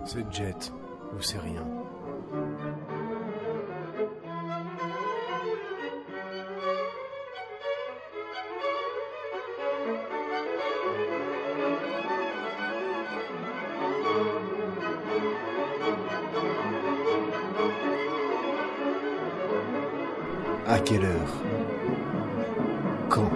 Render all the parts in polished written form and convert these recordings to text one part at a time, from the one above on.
C'est Jet ou c'est rien. À quelle heure? Quand?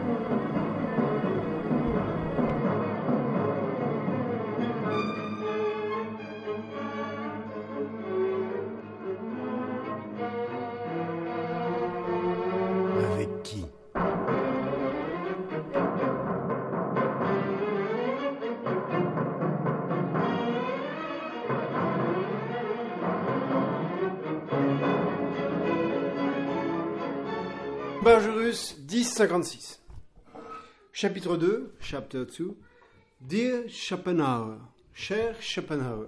Avec qui? Bargerus 1056. Chapitre 2, Chapter 2. Dear Schopenhauer, cher Schopenhauer.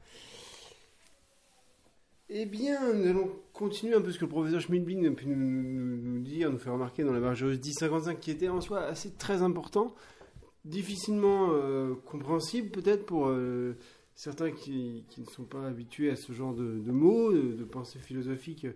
Eh bien, nous allons continuer un peu ce que le professeur Schmidblin a pu nous dire, nous faire remarquer dans la Bargerus 1055, qui était en soi assez très important, difficilement compréhensible peut-être pour certains qui ne sont pas habitués à ce genre de mots, de pensées philosophiques,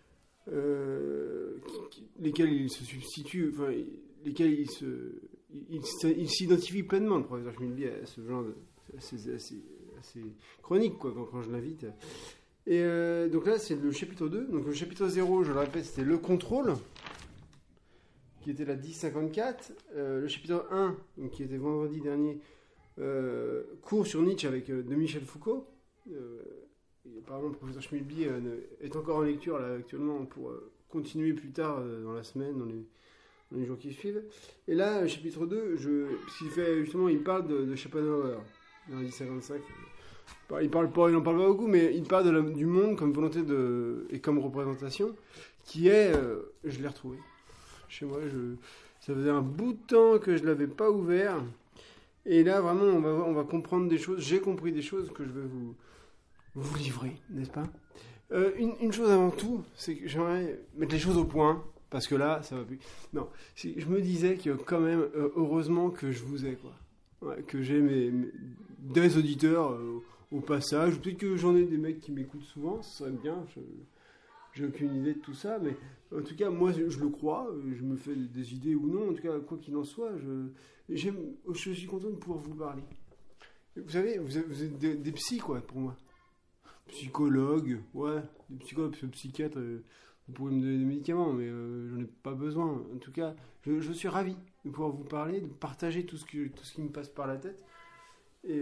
lesquels il se substitue, enfin, lesquels il s'identifie pleinement, le professeur Schmidblin, à ce genre de assez chronique, quoi, quand je l'invite. Et donc là, c'est le chapitre 2. Donc le chapitre 0, je le répète, c'était le contrôle, qui était la 1054. Le chapitre 1, donc, qui était vendredi dernier, cours sur Nietzsche avec de Michel Foucault. Et apparemment, le professeur Schmidblin est encore en lecture là, actuellement pour continuer plus tard dans la semaine, dans les jours qui suivent. Et là, chapitre 2, puisqu'il fait justement, il parle de Schopenhauer dans la 1055. Il n'en parle pas beaucoup, mais il parle du monde comme volonté et comme représentation, qui est, je l'ai retrouvé chez moi. Ça faisait un bout de temps que je l'avais pas ouvert, et là vraiment on va comprendre des choses. J'ai compris des choses que je vais vous livrer, n'est-ce pas? Une chose avant tout, c'est que j'aimerais mettre les choses au point, parce que là ça va plus. Non, je me disais que quand même, heureusement que je vous ai, quoi. Ouais, que j'ai des auditeurs au passage, ou peut-être que j'en ai des mecs qui m'écoutent souvent, ça serait bien, j'ai aucune idée de tout ça, mais en tout cas, moi je le crois, je me fais des idées ou non, en tout cas, quoi qu'il en soit, je suis content de pouvoir vous parler. Vous savez, vous êtes des psys, quoi, pour moi. Psychologues, ouais, des psychologues, psychiatres, vous pourrez me donner des médicaments, mais j'en ai pas besoin. En tout cas, je suis ravi de pouvoir vous parler, de partager tout ce qui me passe par la tête. Et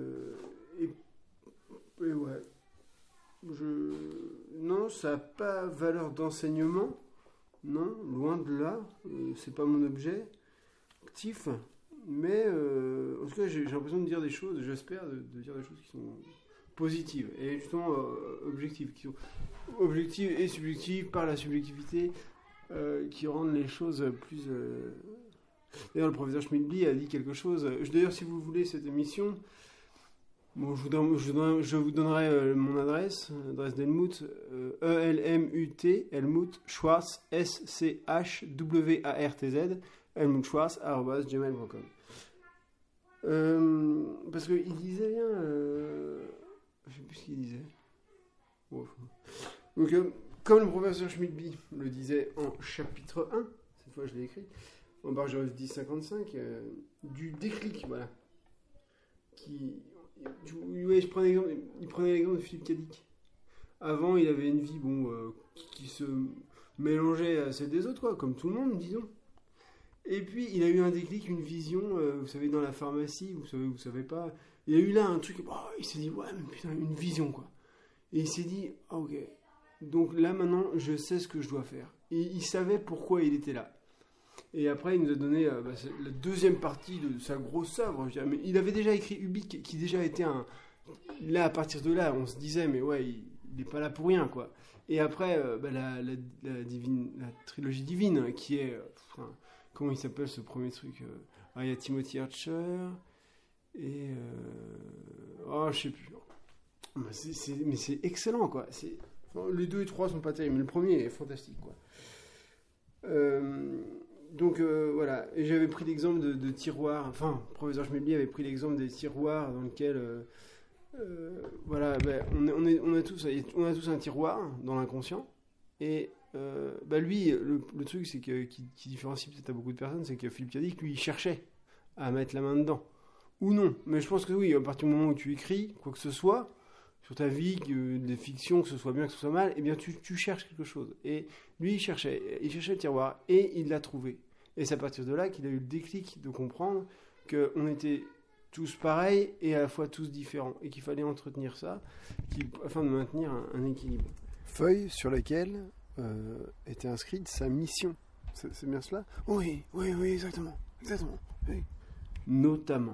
ouais. Non, ça n'a pas valeur d'enseignement. Non, loin de là. C'est pas mon objectif. Mais en tout cas, j'ai l'impression de dire des choses, j'espère, de dire des choses qui sont positives. Et justement, objectives. Qui sont objectives et subjectives par la subjectivité, qui rendent les choses plus... D'ailleurs, le professeur Schmidblin a dit quelque chose. D'ailleurs, si vous voulez cette émission... Bon, je vous donnerai mon adresse d'Helmut, E-L-M-U-T, Helmut Schwartz, S-C-H-W-A-R-T-Z, helmutschwartz@gmail.com. Parce qu'il disait bien, je sais plus ce qu'il disait. Bon, donc, comme le professeur Schmidblin le disait en chapitre 1, cette fois je l'ai écrit, en Bargerus 1055, du déclic, voilà, il prenait l'exemple de Philippe Cadic. Avant, il avait une vie qui se mélangeait à celle des autres, quoi, comme tout le monde, disons. Et puis, il a eu un déclic, une vision, vous savez, dans la pharmacie, vous savez pas. Il a eu là un truc, il s'est dit, ouais, mais putain, une vision, quoi. Et il s'est dit, ok, donc là, maintenant, je sais ce que je dois faire. Et il savait pourquoi il était là. Et après, il nous a donné la deuxième partie de sa grosse œuvre. Mais il avait déjà écrit Ubik, qui déjà était un... Là, à partir de là, on se disait, mais ouais, il n'est pas là pour rien, quoi. Et après, la trilogie divine, qui est... comment il s'appelle, ce premier truc il y a Timothy Archer, et... je sais plus. Mais c'est excellent, quoi. Les 2 et 3 sont pas terribles, mais le premier est fantastique, quoi. Donc voilà, et j'avais pris l'exemple de tiroirs, enfin, le professeur Schmidblin avait pris l'exemple des tiroirs dans lesquels Voilà, on a tous un tiroir dans l'inconscient. Et lui, le truc c'est qui différencie peut-être à beaucoup de personnes, c'est que Philippe Cadic, lui, il cherchait à mettre la main dedans. Ou non. Mais je pense que oui, à partir du moment où tu écris quoi que ce soit, sur ta vie, des fictions, que ce soit bien, que ce soit mal, eh bien tu cherches quelque chose. Et lui, il cherchait le tiroir et il l'a trouvé. Et c'est à partir de là qu'il a eu le déclic de comprendre qu'on était tous pareils et à la fois tous différents. Et qu'il fallait entretenir ça afin de maintenir un équilibre. Feuille sur laquelle était inscrite sa mission. C'est bien cela ? Oui, exactement. Oui. Notamment.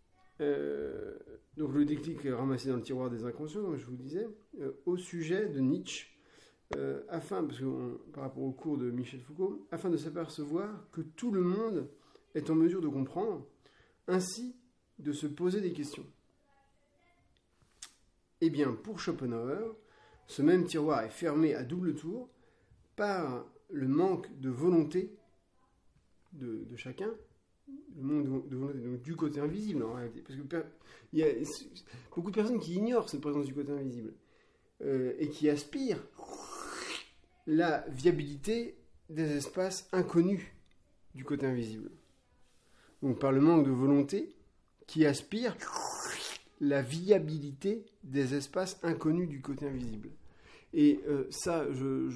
Donc le déclic ramassé dans le tiroir des inconscients, comme je vous disais, au sujet de Nietzsche, parce que par rapport au cours de Michel Foucault, afin de s'apercevoir que tout le monde est en mesure de comprendre, ainsi de se poser des questions. Eh bien, pour Schopenhauer, ce même tiroir est fermé à double tour par le manque de volonté de chacun, le manque de volonté donc, du côté invisible en réalité. Parce que il y a beaucoup de personnes qui ignorent cette présence du côté invisible et qui aspirent la viabilité des espaces inconnus du côté invisible. Donc par le manque de volonté qui aspire la viabilité des espaces inconnus du côté invisible. Et ça,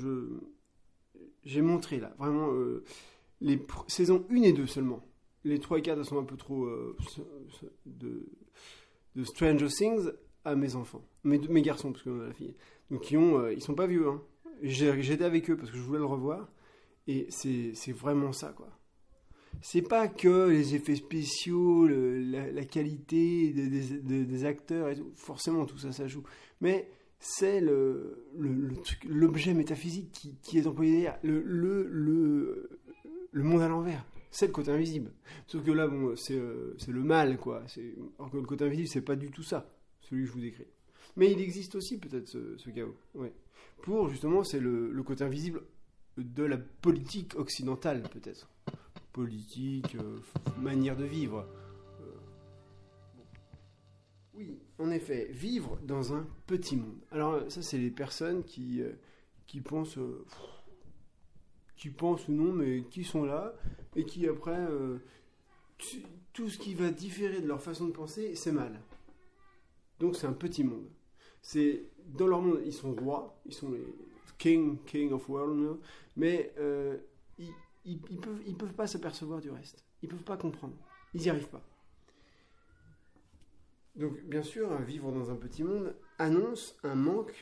j'ai montré là, vraiment, les saisons 1 et 2 seulement. Les 3 et 4 sont un peu trop de Stranger Things à mes enfants, mes garçons, parce que la fille. Donc ils sont pas vieux, hein. J'étais avec eux parce que je voulais le revoir, et c'est vraiment ça, quoi. C'est pas que les effets spéciaux, la qualité des acteurs, et tout. Forcément tout ça joue, mais c'est l'objet métaphysique qui est employé derrière, le monde à l'envers. C'est le côté invisible. Sauf que là, bon, c'est le mal, quoi. Alors que le côté invisible, c'est pas du tout ça, celui que je vous décris. Mais il existe aussi peut-être ce chaos. Ouais. Justement, c'est le côté invisible de la politique occidentale, peut-être. Politique, manière de vivre. Oui, en effet, vivre dans un petit monde. Alors ça, c'est les personnes qui pensent ou non, mais qui sont là et qui après tout ce qui va différer de leur façon de penser, c'est mal. Donc c'est un petit monde. C'est dans leur monde, ils sont rois, ils sont les king of world, mais ils peuvent pas s'apercevoir du reste. Ils peuvent pas comprendre. Ils y arrivent pas. Donc, bien sûr, vivre dans un petit monde annonce un manque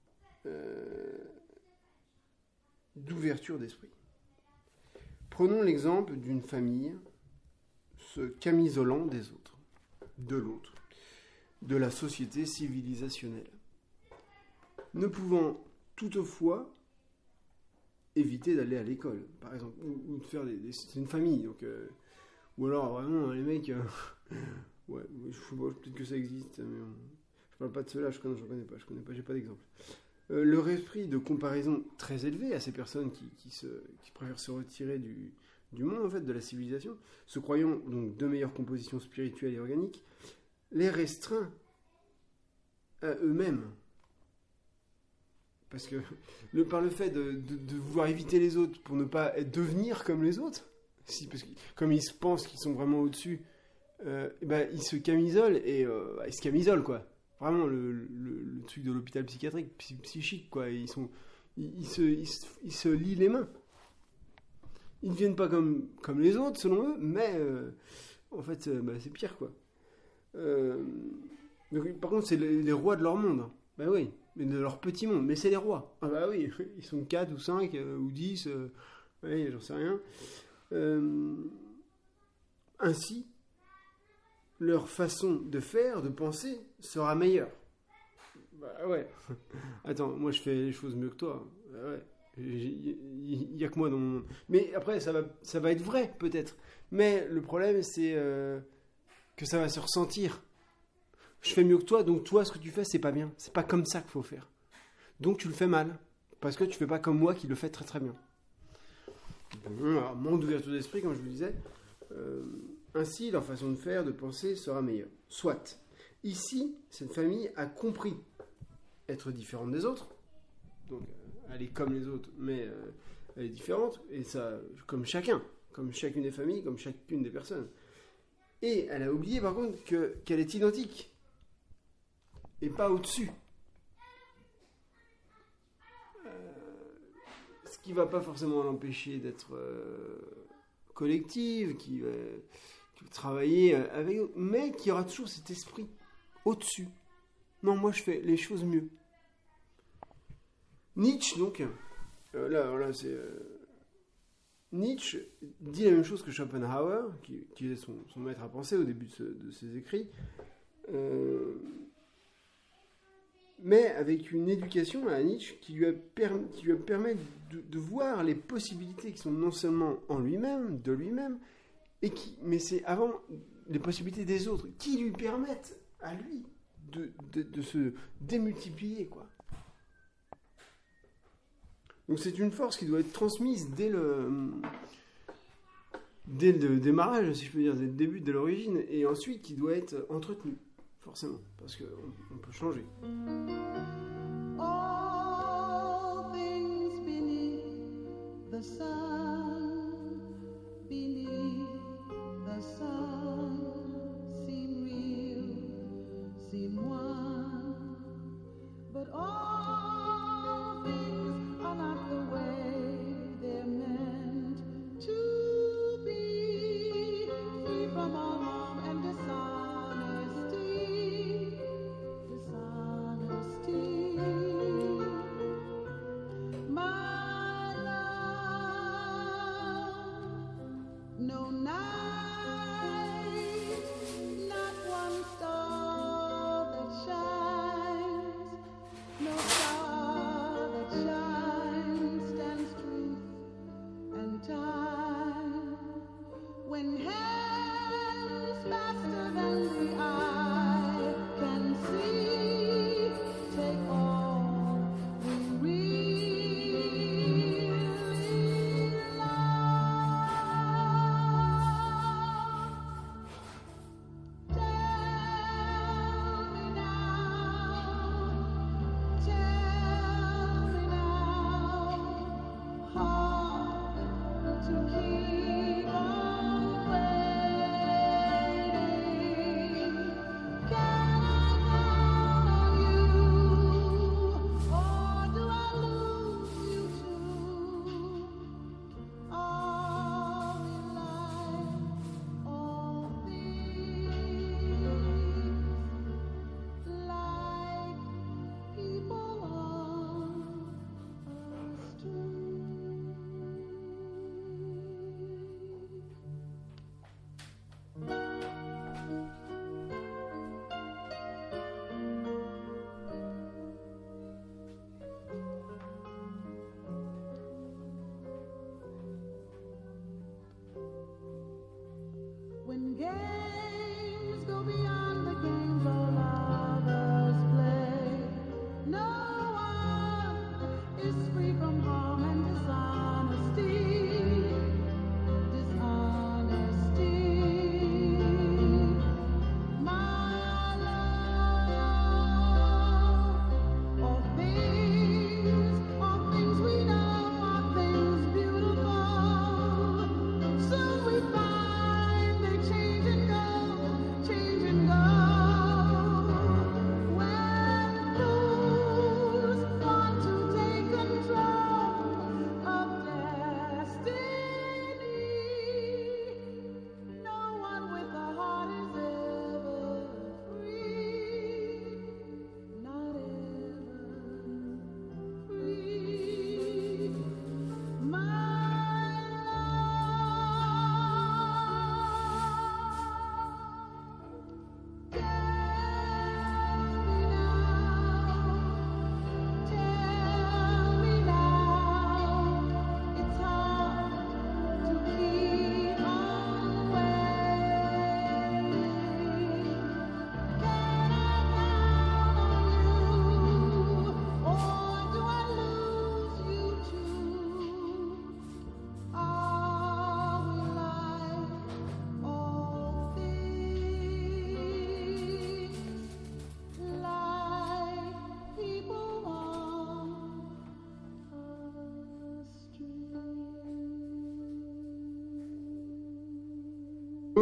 d'ouverture d'esprit. Prenons l'exemple d'une famille se camisolant des autres, de l'autre, de la société civilisationnelle, ne pouvant toutefois éviter d'aller à l'école, par exemple, ou de faire c'est une famille, donc, ou alors vraiment les mecs... Ouais, peut-être que ça existe, mais je parle pas de cela, je connais pas, j'ai pas d'exemple. Leur esprit de comparaison très élevé à ces personnes qui préfèrent se retirer du monde, en fait, de la civilisation, se croyant donc de meilleures compositions spirituelles et organiques, les restreint à eux-mêmes. Parce que par le fait de vouloir éviter les autres pour ne pas devenir comme les autres, parce que comme ils se pensent qu'ils sont vraiment au-dessus, ils se camisolent et ils se camisolent, quoi. Vraiment le truc de l'hôpital psychiatrique, psychique, quoi. Ils se lient les mains. Ils ne deviennent pas comme les autres, selon eux, mais en fait, c'est pire, quoi. Donc, par contre, c'est les rois de leur monde. Bah oui, mais de leur petit monde. Mais c'est les rois. Ah bah oui, ils sont 4 ou 5 ou 10, ouais, j'en sais rien. Ainsi, leur façon de faire, de penser, sera meilleure. Bah ouais. Attends, moi je fais les choses mieux que toi. Bah ouais. Il n'y a que moi dans mon monde. Mais après, ça va être vrai, peut-être. Mais le problème, c'est que ça va se ressentir. Je fais mieux que toi, donc toi, ce que tu fais, c'est pas bien. C'est pas comme ça qu'il faut faire. Donc tu le fais mal. Parce que tu fais pas comme moi qui le fait très très bien. Alors, manque d'ouverture d'esprit, comme je vous disais. Ainsi, leur façon de faire, de penser, sera meilleure. Soit. Ici, cette famille a compris être différente des autres. Donc, elle est comme les autres, mais elle est différente. Et ça, comme chacun, comme chacune des familles, comme chacune des personnes. Et elle a oublié, par contre, qu'elle est identique. Et pas au-dessus. Ce qui ne va pas forcément l'empêcher d'être collective, qui va travailler avec eux, mais qui aura toujours cet esprit au-dessus. Non, moi je fais les choses mieux. Nietzsche, donc, c'est... Nietzsche dit la même chose que Schopenhauer, qui est son maître à penser au début de ses écrits, mais avec une éducation à Nietzsche qui lui permet de voir les possibilités qui sont non seulement en lui-même, de lui-même, mais c'est avant les possibilités des autres, qui lui permettent à lui de se démultiplier, quoi. Donc c'est une force qui doit être transmise dès le démarrage, si je peux dire, dès le début, dès l'origine, et ensuite qui doit être entretenue, forcément, parce qu'on peut changer. All things beneath the sun, seem real, seem one, but all things are not the way they're meant to be, free from all wrong and dishonesty. My love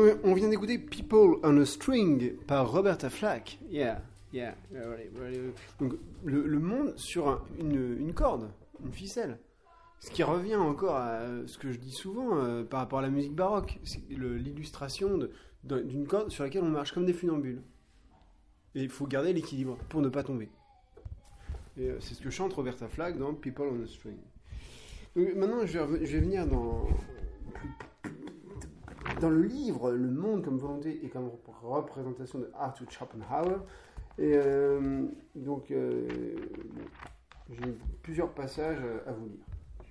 on vient d'écouter People on a String par Roberta Flack. Donc, le monde sur une corde, une ficelle. Ce qui revient encore à ce que je dis souvent par rapport à la musique baroque. C'est l'illustration d'une corde sur laquelle on marche comme des funambules. Et il faut garder l'équilibre pour ne pas tomber. Et c'est ce que chante Roberta Flack dans People on a String. Donc maintenant, je vais venir dans le livre Le monde comme volonté et comme représentation de Arthur Schopenhauer. Et donc, j'ai plusieurs passages à vous lire.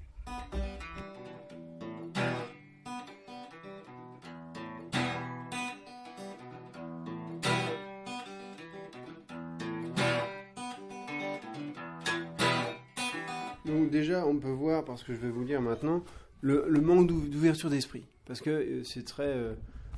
Donc déjà, on peut voir, parce que je vais vous lire maintenant, le manque d'ouverture d'esprit. Parce que c'est très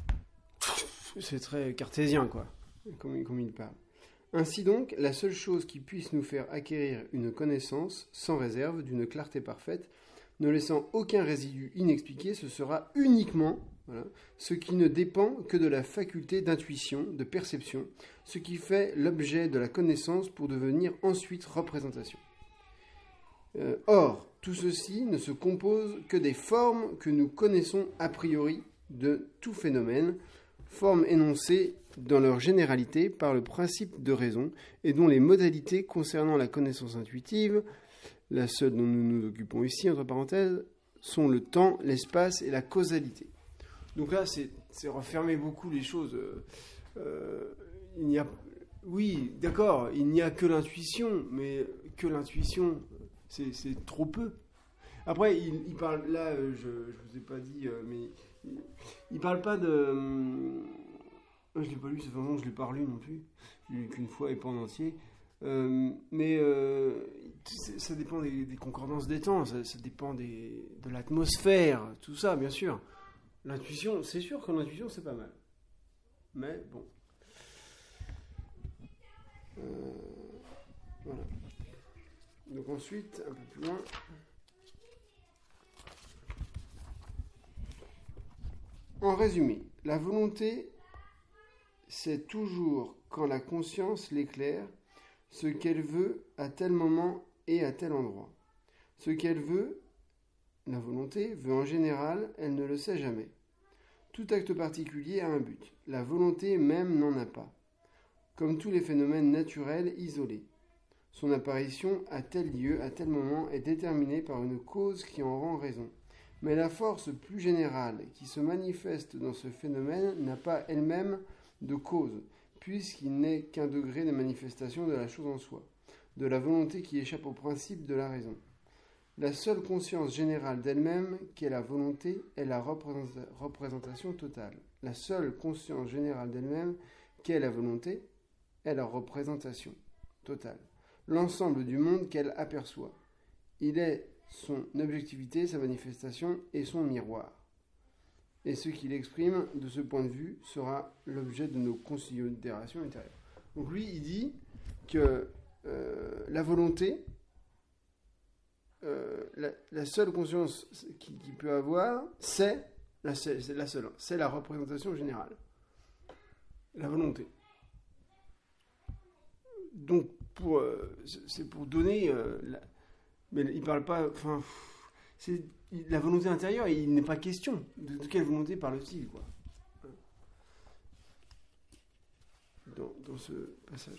cartésien, quoi, comme il parle. Ainsi donc, la seule chose qui puisse nous faire acquérir une connaissance, sans réserve, d'une clarté parfaite, ne laissant aucun résidu inexpliqué, ce sera uniquement ce qui ne dépend que de la faculté d'intuition, de perception, ce qui fait l'objet de la connaissance pour devenir ensuite représentation. Or, tout ceci ne se compose que des formes que nous connaissons a priori de tout phénomène, formes énoncées dans leur généralité par le principe de raison et dont les modalités concernant la connaissance intuitive, la seule dont nous nous occupons ici, entre parenthèses, sont le temps, l'espace et la causalité. Donc là, c'est refermer beaucoup les choses. Oui, d'accord, il n'y a que l'intuition, mais que l'intuition, c'est trop peu. Après, il parle, là, je ne vous ai pas dit, mais il parle pas de... Je ne l'ai pas lu, ça fait longtemps que je ne l'ai pas lu non plus. Je l'ai lu qu'une fois et pas en entier. Mais ça dépend des concordances des temps, ça dépend de l'atmosphère, tout ça, bien sûr. L'intuition, c'est sûr que l'intuition, c'est pas mal. Mais bon. Voilà. Donc ensuite, un peu plus loin. En résumé, la volonté, c'est toujours, quand la conscience l'éclaire, ce qu'elle veut à tel moment et à tel endroit. Ce qu'elle veut, la volonté, veut en général, elle ne le sait jamais. Tout acte particulier a un but. La volonté même n'en a pas. Comme tous les phénomènes naturels isolés. Son apparition à tel lieu, à tel moment, est déterminée par une cause qui en rend raison. Mais la force plus générale qui se manifeste dans ce phénomène n'a pas elle-même de cause, puisqu'il n'est qu'un degré de manifestation de la chose en soi, de la volonté qui échappe au principe de la raison. La seule conscience générale d'elle-même qu'est la volonté est la représentation totale. La seule conscience générale d'elle-même qu'est la volonté est la représentation totale. L'ensemble du monde qu'elle aperçoit. Il est son objectivité, sa manifestation et son miroir. Et ce qu'il exprime de ce point de vue sera l'objet de nos considérations intérieures. Donc lui, il dit que la volonté, la seule conscience qu'il peut avoir, c'est la seule, c'est la représentation générale. La volonté. Donc, c'est pour donner... mais il parle pas... Enfin, c'est la volonté intérieure, il n'est pas question. De quelle volonté parle-t-il, quoi, dans ce passage.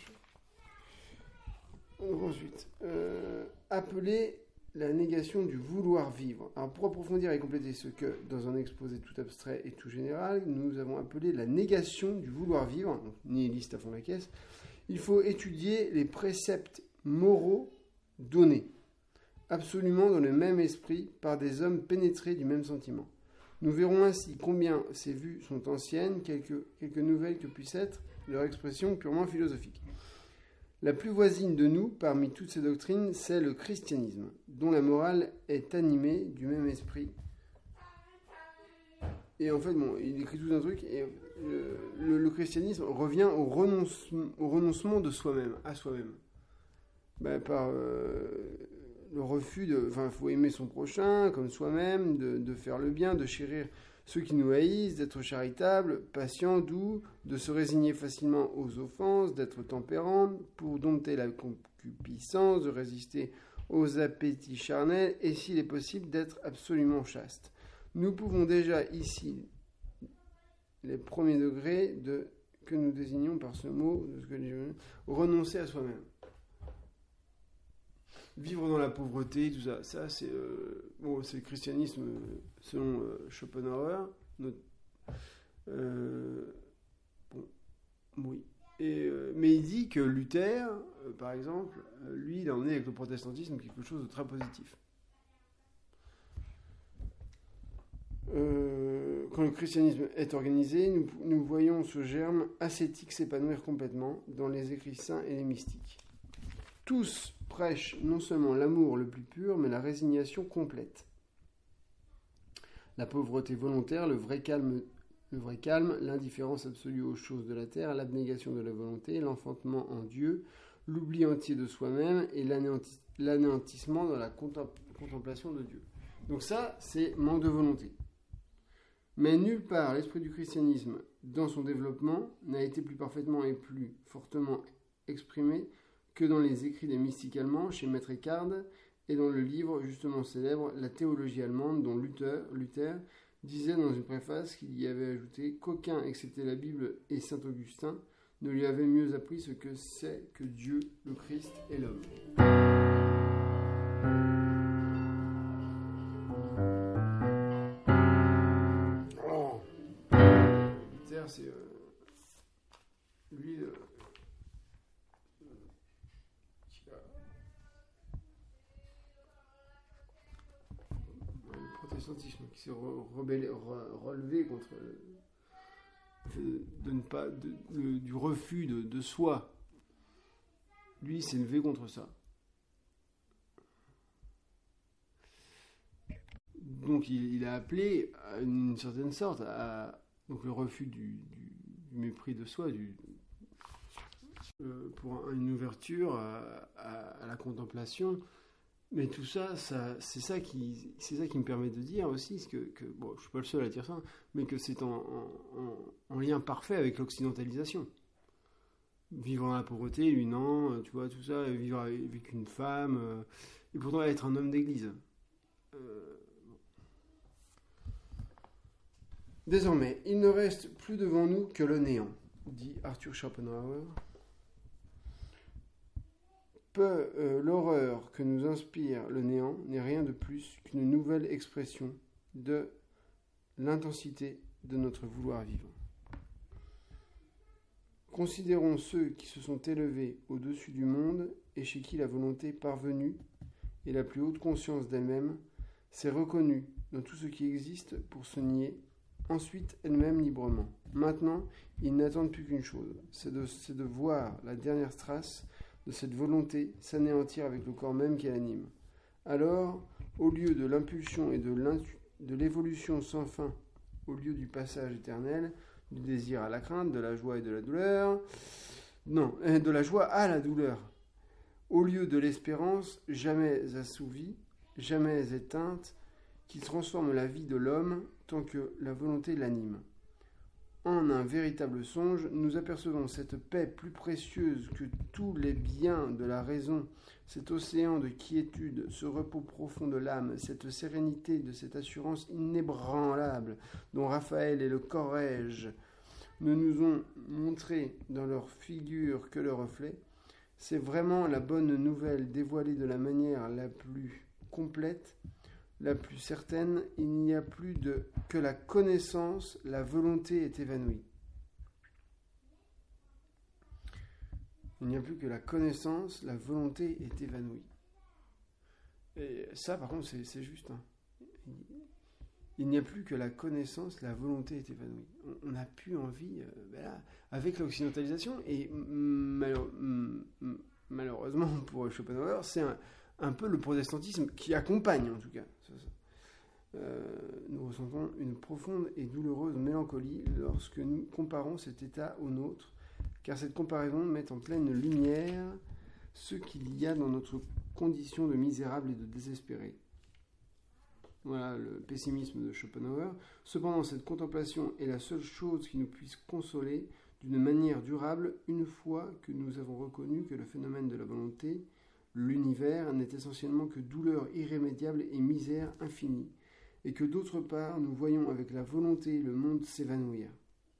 Ensuite, appeler la négation du vouloir vivre. Alors, pour approfondir et compléter ce que, dans un exposé tout abstrait et tout général, nous avons appelé la négation du vouloir vivre, donc nihiliste à fond la caisse, il faut étudier les préceptes moraux donnés, absolument dans le même esprit, par des hommes pénétrés du même sentiment. Nous verrons ainsi combien ces vues sont anciennes, quelques nouvelles que puisse être leur expression purement philosophique. La plus voisine de nous, parmi toutes ces doctrines, c'est le christianisme, dont la morale est animée du même esprit. Et en fait, il écrit tout un truc, et le christianisme revient au renoncement de soi-même, à soi-même. Par le refus faut aimer son prochain comme soi-même, de faire le bien, de chérir ceux qui nous haïssent, d'être charitable, patient, doux, de se résigner facilement aux offenses, d'être tempérant, pour dompter la concupiscence, de résister aux appétits charnels, et s'il est possible d'être absolument chaste. Nous pouvons déjà ici, les premiers degrés que nous désignons par ce mot, renoncer à soi-même. Vivre dans la pauvreté, tout ça, c'est c'est le christianisme selon Schopenhauer. Oui. Mais il dit que Luther, par exemple, lui, il a emmené avec le protestantisme quelque chose de très positif. Quand le christianisme est organisé, nous voyons ce germe ascétique s'épanouir complètement dans les écrits saints et les mystiques. Tous prêchent non seulement l'amour le plus pur, mais la résignation complète. La pauvreté volontaire, le vrai calme, l'indifférence absolue aux choses de la terre, l'abnégation de la volonté, l'enfantement en Dieu, l'oubli entier de soi-même et l'anéantissement dans la contemplation de Dieu. Donc ça, c'est manque de volonté. Mais nulle part l'esprit du christianisme, dans son développement, n'a été plus parfaitement et plus fortement exprimé que dans les écrits des mystiques allemands chez Maître Eckhart et dans le livre justement célèbre La théologie allemande, dont Luther disait dans une préface qu'il y avait ajouté qu'aucun, excepté la Bible et saint Augustin, ne lui avait mieux appris ce que c'est que Dieu, le Christ et l'homme. Luther, c'est lui le protestantisme qui s'est relevé contre du refus de soi. Lui, il s'est levé contre ça. Donc, il a appelé à une certaine sorte donc le refus du mépris de soi, pour une ouverture à la contemplation. Mais tout ça, c'est ça qui me permet de dire aussi que je suis pas le seul à dire ça, mais que c'est en lien parfait avec l'occidentalisation. Vivre dans la pauvreté, lui non, tu vois, tout ça, vivre avec une femme, et pourtant être un homme d'église. Désormais, il ne reste plus devant nous que le néant, dit Arthur Schopenhauer. L'horreur que nous inspire le néant n'est rien de plus qu'une nouvelle expression de l'intensité de notre vouloir vivre. Considérons ceux qui se sont élevés au-dessus du monde et chez qui la volonté parvenue et la plus haute conscience d'elle-même s'est reconnue dans tout ce qui existe pour se nier, ensuite elle-même librement. Maintenant, ils n'attendent plus qu'une chose, c'est de voir la dernière trace de cette volonté s'anéantir avec le corps même qui l'anime. Alors, au lieu de l'impulsion et de l'évolution sans fin, au lieu du passage éternel, du désir à la crainte, de la joie et de la douleur, de la joie à la douleur, au lieu de l'espérance jamais assouvie, jamais éteinte, qui transforme la vie de l'homme tant que la volonté l'anime. En un véritable songe, nous apercevons cette paix plus précieuse que tous les biens de la raison, cet océan de quiétude, ce repos profond de l'âme, cette sérénité de cette assurance inébranlable dont Raphaël et le Corrège ne nous ont montré dans leur figure que le reflet. C'est vraiment la bonne nouvelle dévoilée de la manière la plus complète, la plus certaine. Il n'y a plus que la connaissance, la volonté est évanouie. Il n'y a plus que la connaissance, la volonté est évanouie. Et ça, par contre, c'est juste. Hein. Il n'y a plus que la connaissance, la volonté est évanouie. On n'a plus envie, avec l'occidentalisation, et malheureusement pour Schopenhauer, c'est un peu le protestantisme qui accompagne, en tout cas. Nous ressentons une profonde et douloureuse mélancolie lorsque nous comparons cet état au nôtre, car cette comparaison met en pleine lumière ce qu'il y a dans notre condition de misérable et de désespéré. Voilà le pessimisme de Schopenhauer. Cependant, cette contemplation est la seule chose qui nous puisse consoler d'une manière durable une fois que nous avons reconnu que le phénomène de la volonté, l'univers, n'est essentiellement que douleur irrémédiable et misère infinie, et que d'autre part, nous voyons avec la volonté le monde s'évanouir.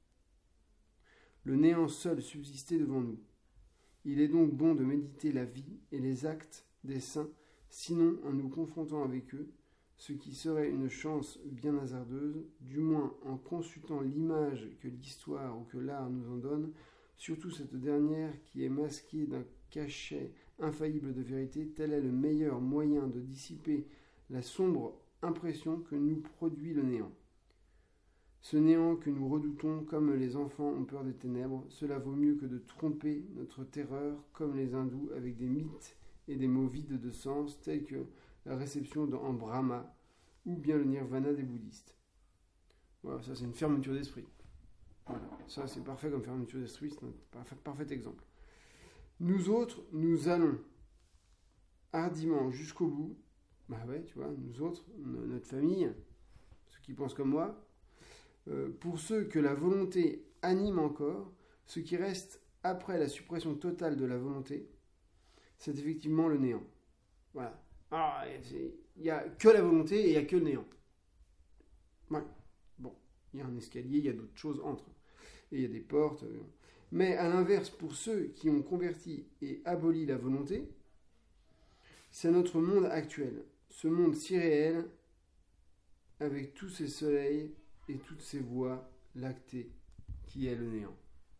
Le néant seul subsistait devant nous. Il est donc bon de méditer la vie et les actes des saints, sinon en nous confrontant avec eux, ce qui serait une chance bien hasardeuse, du moins en consultant l'image que l'histoire ou que l'art nous en donne, surtout cette dernière qui est masquée d'un cachet infaillible de vérité, tel est le meilleur moyen de dissiper la sombre impression que nous produit le néant. Ce néant que nous redoutons comme les enfants ont peur des ténèbres, cela vaut mieux que de tromper notre terreur comme les hindous avec des mythes et des mots vides de sens tels que la réception en Brahma ou bien le nirvana des bouddhistes. Voilà, ça c'est une fermeture d'esprit. Voilà, ça c'est parfait comme fermeture d'esprit, c'est un parfait exemple. Nous autres, nous allons hardiment jusqu'au bout. Bah ouais, tu vois, nous autres, notre famille, ceux qui pensent comme moi, pour ceux que la volonté anime encore, ce qui reste après la suppression totale de la volonté, c'est effectivement le néant. Voilà. Alors, il n'y a que la volonté et il n'y a que le néant. Ouais. Bon, il y a un escalier, il y a d'autres choses entre. Et il y a des portes. Mais à l'inverse, pour ceux qui ont converti et aboli la volonté, c'est notre monde actuel. Ce monde si réel, avec tous ses soleils et toutes ses voies lactées, qui est le néant.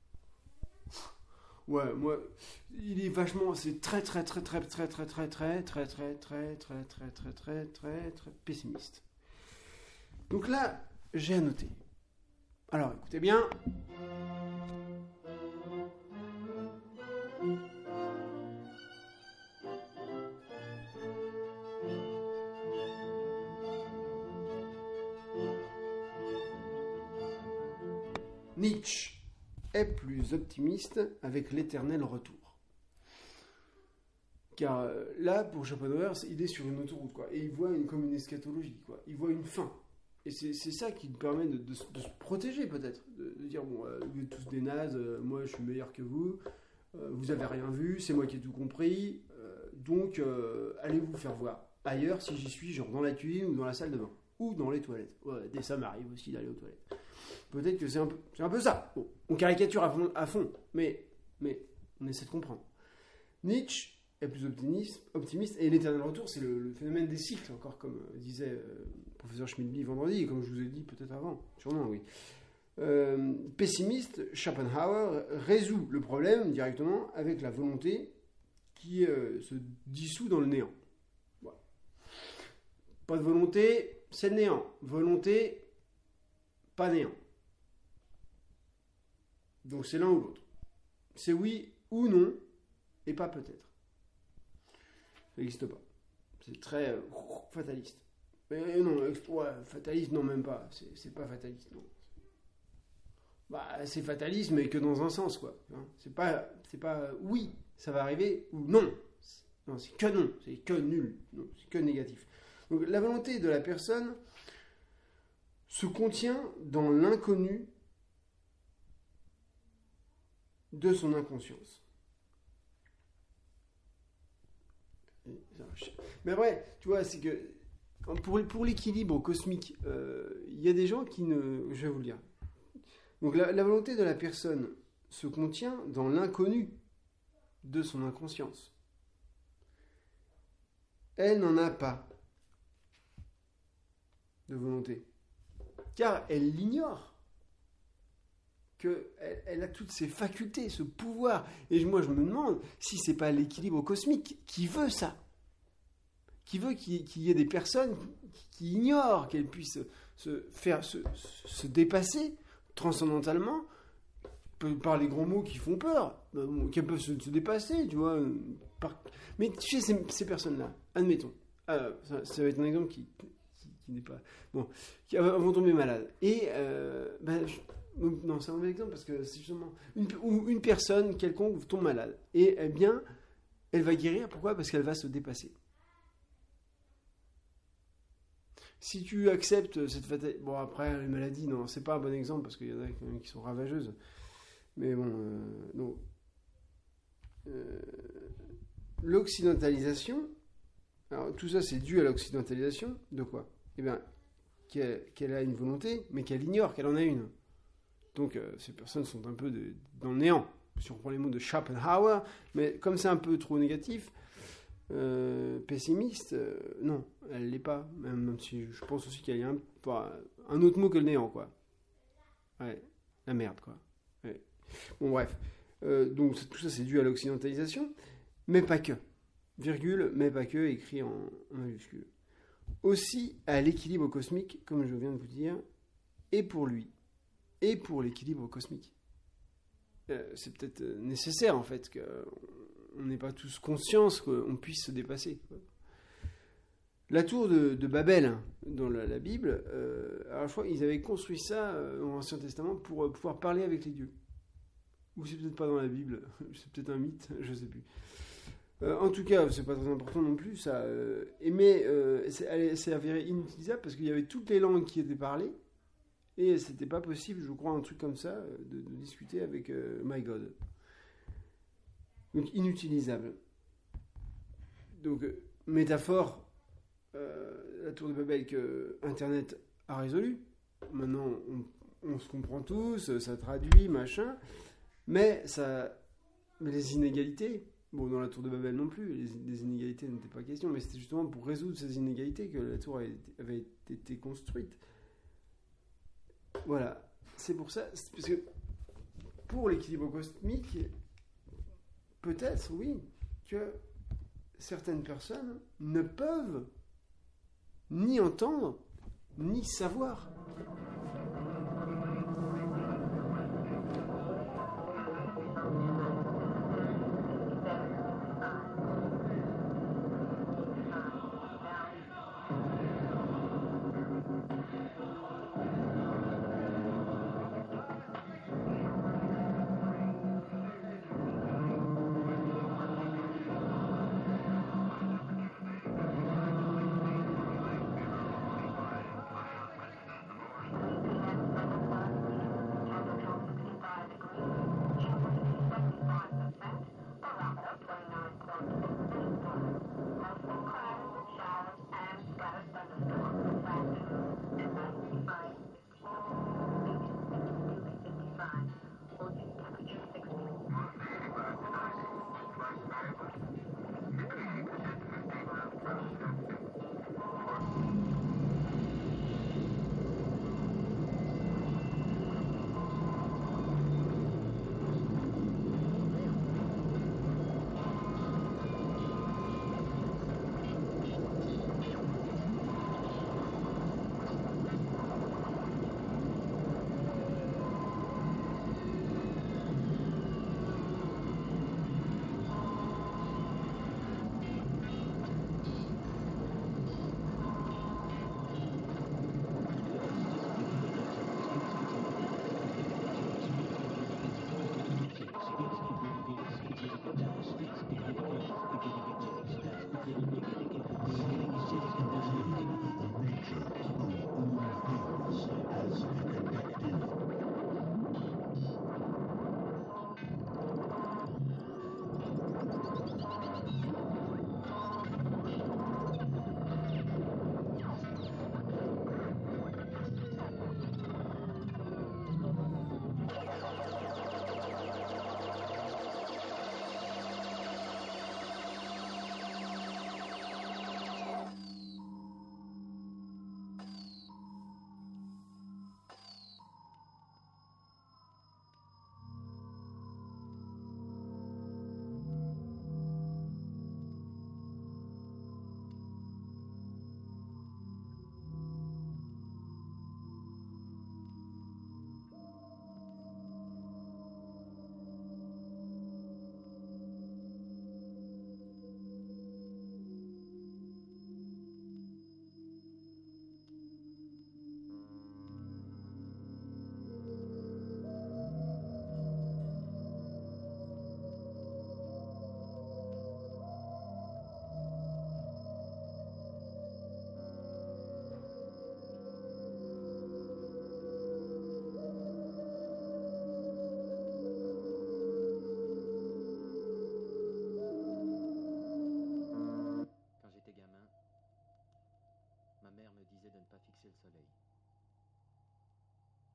Ouais, moi, il est vachement, c'est très pessimiste. Donc là, j'ai annoté. Alors, écoutez bien. Nietzsche est plus optimiste avec l'éternel retour. Car là, pour Schopenhauer, il est sur une autoroute, quoi. Et il voit comme une eschatologie, quoi. Il voit une fin. Et c'est ça qui lui permet de se protéger, peut-être. De dire, bon, vous êtes tous des nazes, moi je suis meilleur que vous, vous avez rien vu, c'est moi qui ai tout compris, donc allez vous faire voir ailleurs si j'y suis, genre dans la cuisine ou dans la salle de bain. Ou dans les toilettes. Ouais, ça m'arrive aussi d'aller aux toilettes. Peut-être que c'est un peu ça. Bon, on caricature à fond, mais on essaie de comprendre. Nietzsche est plus optimiste et l'éternel retour, c'est le phénomène des cycles, encore comme disait le professeur Schmidby vendredi, et comme je vous ai dit peut-être avant, sûrement oui. Pessimiste, Schopenhauer résout le problème directement avec la volonté qui se dissout dans le néant. Voilà. Pas de volonté, c'est le néant. Volonté, pas néant. Donc c'est l'un ou l'autre. C'est oui ou non, et pas peut-être. Ça n'existe pas. C'est très fataliste. Mais non, fataliste, non, même pas. C'est pas fataliste, non. Bah, c'est fataliste, mais que dans un sens, quoi. Hein, c'est pas oui, ça va arriver, ou non. Non, c'est que non, c'est que nul, non, c'est que négatif. Donc la volonté de la personne se contient dans l'inconnu de son inconscience. Mais après, tu vois, c'est que pour l'équilibre cosmique, il y a des gens qui ne... Je vais vous le dire. Donc la volonté de la personne se contient dans l'inconnu de son inconscience. Elle n'en a pas de volonté. Car elle l'ignore. Qu'elle a toutes ses facultés, ce pouvoir. Et moi, je me demande si c'est pas l'équilibre cosmique qui veut ça. Qui veut qu'il y ait des personnes qui ignorent qu'elles puissent se dépasser transcendamentalement par les grands mots qui font peur, qu'elles peuvent se dépasser, tu vois. Mais tu sais, ces personnes-là, admettons, ça va être un exemple qui n'est pas... Bon, qui vont tomber malades. Et... non, c'est un mauvais exemple parce que c'est justement une personne quelconque tombe malade. Et eh bien, elle va guérir. Pourquoi ? Parce qu'elle va se dépasser. Si tu acceptes cette fatalité... Bon, après, les maladies, non, c'est pas un bon exemple, parce qu'il y en a quand même qui sont ravageuses. Mais bon, non. L'occidentalisation, alors tout ça c'est dû à l'occidentalisation de quoi ? Eh bien, qu'elle a une volonté, mais qu'elle ignore qu'elle en a une. Donc ces personnes sont un peu dans le néant. Si on reprend les mots de Schopenhauer, mais comme c'est un peu trop négatif, pessimiste, non, elle l'est pas. Même si je pense aussi qu'il y a un autre mot que le néant, quoi. Ouais, la merde, quoi. Ouais. Bon, bref. Donc tout ça c'est dû à l'occidentalisation, mais pas que. Virgule, mais pas que, écrit en majuscule. Aussi à l'équilibre cosmique, comme je viens de vous dire, et pour lui, et pour l'équilibre cosmique. C'est peut-être nécessaire en fait qu'on n'ait pas tous conscience qu'on puisse se dépasser. La tour de Babel dans la Bible, alors je crois qu'ils avaient construit ça dans l'Ancien Testament pour pouvoir parler avec les dieux. Ou c'est peut-être pas dans la Bible, c'est peut-être un mythe, je sais plus. En tout cas, c'est pas très important non plus, ça. Mais c'est avéré inutilisable parce qu'il y avait toutes les langues qui étaient parlées et c'était pas possible, je crois, un truc comme ça, de discuter avec My God. Donc inutilisable. Donc métaphore, la tour de Babel que Internet a résolu. Maintenant, on se comprend tous, ça traduit, machin. Mais les inégalités, bon, dans la tour de Babel non plus, les inégalités n'étaient pas question, mais c'était justement pour résoudre ces inégalités que la tour avait été construite. Voilà, c'est pour ça, parce que pour l'équilibre cosmique, peut-être, oui, que certaines personnes ne peuvent ni entendre, ni savoir.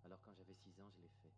Alors quand j'avais 6 ans, je l'ai fait.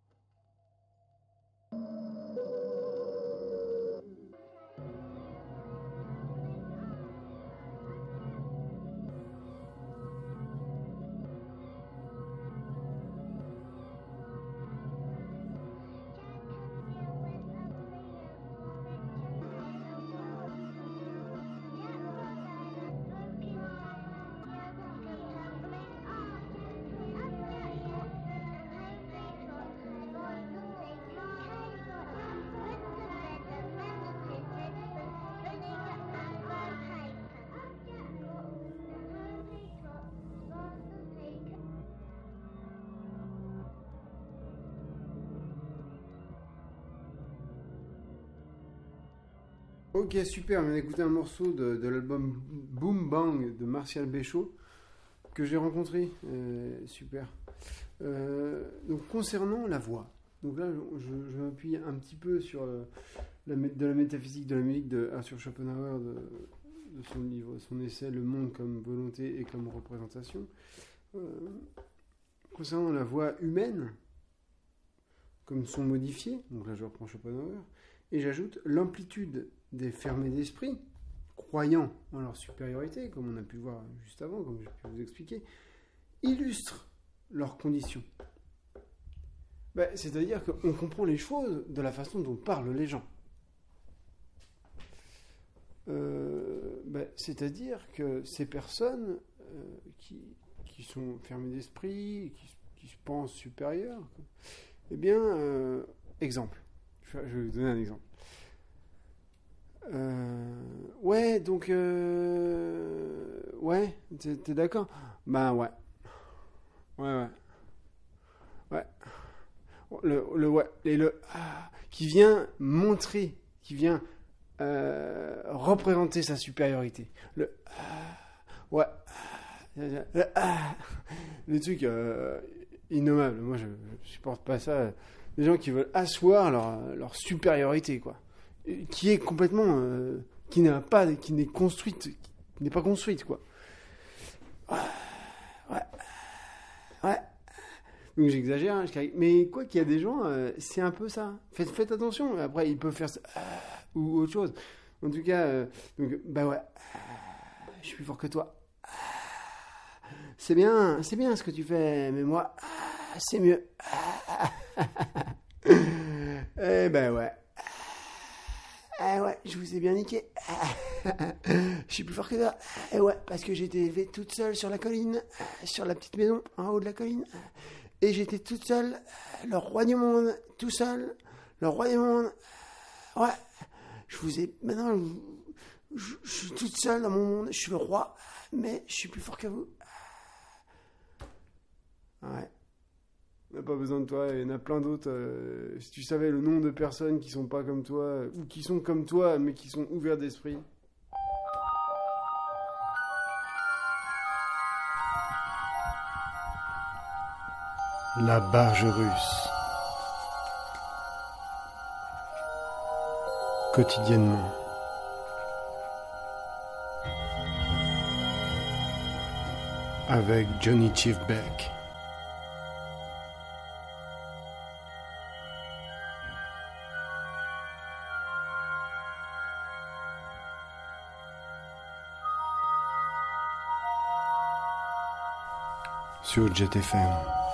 Ok, super, on vient d'écouter un morceau de l'album Boom Bang de Martial Béchaud que j'ai rencontré. Super. Donc concernant la voix, donc là je m'appuie un petit peu sur de la métaphysique de la musique de Arthur Schopenhauer, de son livre, son essai Le monde comme volonté et comme représentation. Concernant la voix humaine, comme son modifié, donc là je reprends Schopenhauer, et j'ajoute l'amplitude des fermés d'esprit, croyant en leur supériorité, comme on a pu voir juste avant, comme j'ai pu vous expliquer, illustre leurs conditions. C'est-à-dire qu'on comprend les choses de la façon dont parlent les gens. C'est-à-dire que ces personnes qui sont fermées d'esprit, qui se pensent supérieures, eh bien, exemple. Je vais vous donner un exemple. Ouais, donc... ouais, t'es d'accord? Ben ouais. Ouais. Le ouais, et le qui vient montrer, qui vient représenter sa supériorité. Le ouais. Le truc innommable. Moi, je supporte pas ça. Les gens qui veulent asseoir leur supériorité, quoi. Qui est complètement... qui n'est pas construite, quoi. Ouais. Donc j'exagère, hein, mais quoi qu'il y a des gens, c'est un peu ça. Faites attention, après ils peuvent faire ça, ou autre chose. En tout cas, donc, bah ouais, je suis plus fort que toi. C'est bien ce que tu fais, mais moi, c'est mieux. Eh ben ouais. Ouais, je vous ai bien niqué. Je suis plus fort que toi. Ouais, parce que j'ai été élevée toute seule sur la colline, sur la petite maison en haut de la colline. Et j'étais toute seule, le roi du monde, tout seul, le roi du monde. Ouais, je vous ai... Maintenant, je suis toute seule dans mon monde, je suis le roi, mais je suis plus fort que vous. Ouais. On n'a pas besoin de toi, il y en a plein d'autres. Si tu savais le nombre de personnes qui sont pas comme toi, ou qui sont comme toi, mais qui sont ouverts d'esprit. La barge russe. Quotidiennement. Avec Johnny Chief Beck. Sur Jet FM.